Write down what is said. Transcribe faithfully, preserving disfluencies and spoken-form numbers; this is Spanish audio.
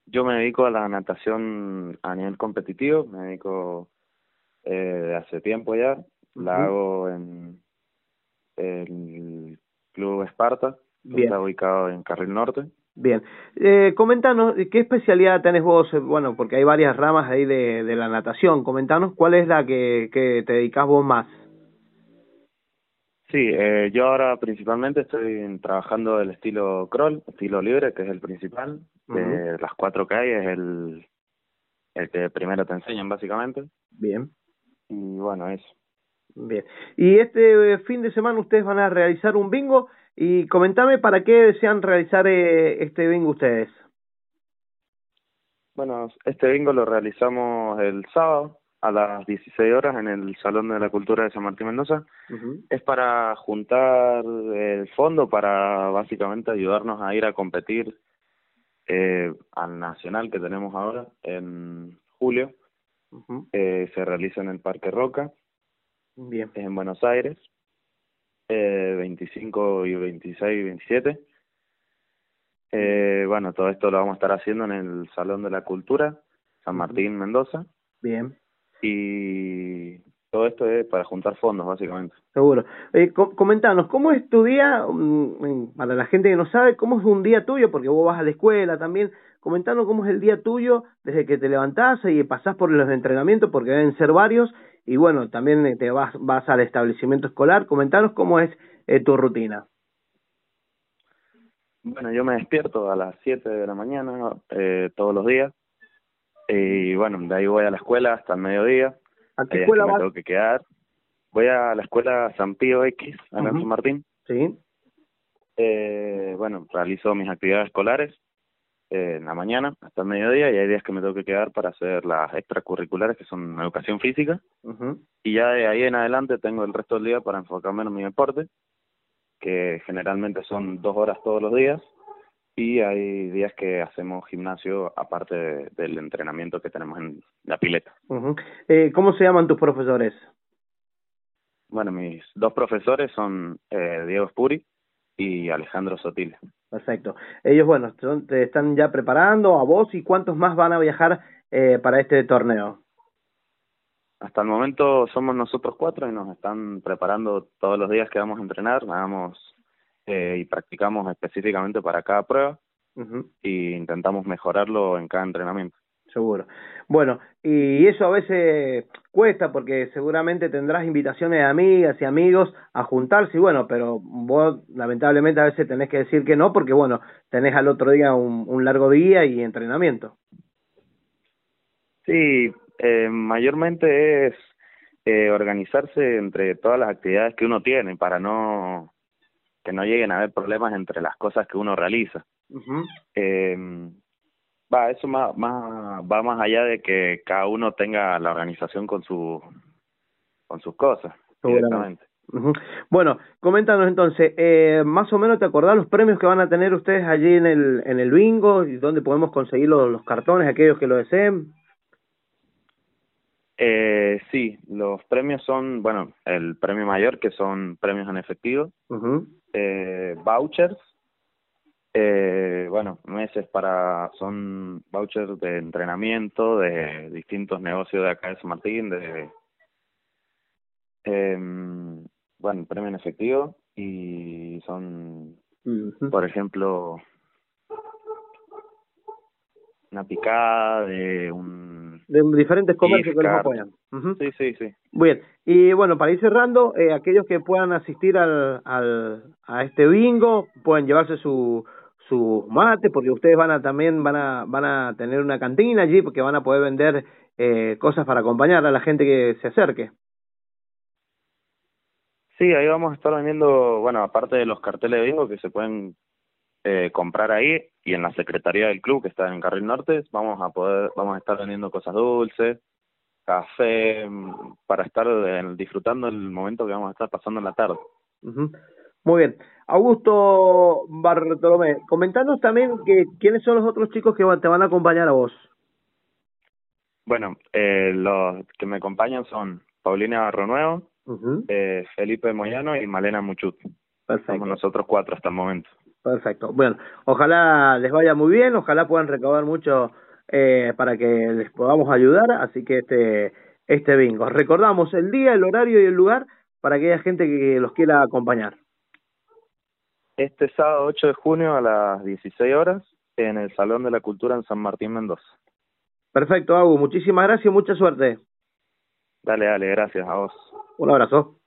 Yo me dedico a la natación a nivel competitivo, me dedico eh, de hace tiempo ya, la Ujú. hago en el Club Esparta, que Bien, está ubicado en Carril Norte. bien. Eh, comentanos, ¿qué especialidad tenés vos? Eh, Bueno, porque hay varias ramas ahí de, de la natación. Comentanos cuál es la que, que te dedicás vos más. Sí, eh, yo ahora principalmente estoy trabajando el estilo crawl, estilo libre, que es el principal. Ujú. De las cuatro que hay es el, el que primero te enseñan básicamente. Bien, Y bueno, eso. bien. Y este eh, fin de semana ustedes van a realizar un bingo y comentame para qué desean realizar eh, este bingo ustedes. Bueno, este bingo lo realizamos el sábado a las dieciséis horas en el Salón de la Cultura de San Martín Mendoza. Ujú. Es para juntar el fondo para básicamente ayudarnos a ir a competir eh, al nacional que tenemos ahora en julio. Ujú. Eh, se realiza en el Parque Roca, Bien. es en Buenos Aires, eh, veinticinco y veintiséis y veintisiete. Eh, bueno, todo esto lo vamos a estar haciendo en el Salón de la Cultura, San Ujú. Martín, Mendoza, Bien. y todo esto es para juntar fondos, básicamente. Seguro. Eh, co- comentanos, ¿cómo es tu día? Mm, mm, para la gente que no sabe, ¿cómo es un día tuyo? Porque vos vas a la escuela también. Comentanos cómo es el día tuyo desde que te levantás y pasás por los entrenamientos, porque deben ser varios, y bueno, también eh, te vas, vas al establecimiento escolar. Comentanos cómo es eh, tu rutina. Bueno, yo me despierto a las siete de la mañana eh, todos los días, y bueno, de ahí voy a la escuela hasta el mediodía. ¿A qué Hay días que escuela me vas? tengo que quedar. Voy a la escuela San Pío X, acá en San Ujú. Martín. Sí. Eh, bueno, realizo mis actividades escolares eh, en la mañana hasta el mediodía, y hay días que me tengo que quedar para hacer las extracurriculares, que son educación física, Ujú. y ya de ahí en adelante tengo el resto del día para enfocarme en mi deporte, que generalmente son dos horas todos los días, y hay días que hacemos gimnasio aparte de- del entrenamiento que tenemos en la pileta. Ujú. Eh, ¿cómo se llaman tus profesores? Bueno, mis dos profesores son eh, Diego Spuri y Alejandro Sotile. Perfecto. Ellos, bueno, son- te están ya preparando a vos y cuántos más van a viajar eh, para este torneo. Hasta el momento somos nosotros cuatro y nos están preparando todos los días que vamos a entrenar, vamos eh, y practicamos específicamente para cada prueba, Ujú. y intentamos mejorarlo en cada entrenamiento. Seguro. Bueno, y eso a veces cuesta porque seguramente tendrás invitaciones de amigas y amigos a juntarse y bueno, pero vos lamentablemente a veces tenés que decir que no porque bueno, tenés al otro día un, un largo día y entrenamiento. Sí, eh, mayormente es eh, organizarse entre todas las actividades que uno tiene para no que no lleguen a haber problemas entre las cosas que uno realiza. Ujú. Eh, va, eso más, más, va más allá de que cada uno tenga la organización con su, con sus cosas Seguramente. directamente. Ujú. Bueno, coméntanos entonces, eh, más o menos te acordás los premios que van a tener ustedes allí en el en el bingo y dónde podemos conseguir los, los cartones, aquellos que lo deseen. Eh, sí, los premios son, bueno, el premio mayor, que son premios en efectivo, Ujú. eh, vouchers, eh, bueno, meses para, son vouchers de entrenamiento de distintos negocios de acá de San Martín, de, eh, bueno, premio en efectivo, y son, Ujú. por ejemplo, una picada de un De diferentes comercios gift que los card. apoyan. Ujú. Sí, sí, sí. Bien, y bueno, para ir cerrando, eh, aquellos que puedan asistir al, al, a este bingo pueden llevarse su, su mate, porque ustedes van a también van a, van a tener una cantina allí, porque van a poder vender eh, cosas para acompañar a la gente que se acerque. Sí, ahí vamos a estar vendiendo, bueno, aparte de los carteles de bingo que se pueden eh, comprar ahí, y en la secretaría del club que está en Carril Norte, vamos a poder, vamos a estar vendiendo cosas dulces, café, mm, para estar eh, disfrutando el momento que vamos a estar pasando en la tarde. Ujú. Muy bien. Augusto Bartolomé, comentanos también que quiénes son los otros chicos que va- te van a acompañar a vos. Bueno, eh, los que me acompañan son Paulina Barronuevo, Ujú. eh, Felipe Moyano y Malena Muchut. Somos Perfecto. nosotros cuatro hasta el momento. Perfecto. Bueno, ojalá les vaya muy bien, ojalá puedan recaudar mucho eh, para que les podamos ayudar, así que este este bingo. Recordamos el día, el horario y el lugar para aquella gente que los quiera acompañar. Este sábado ocho de junio a las dieciséis horas en el Salón de la Cultura en San Martín, Mendoza. Perfecto, Agus, muchísimas gracias y mucha suerte. Dale, dale, gracias a vos. Un abrazo.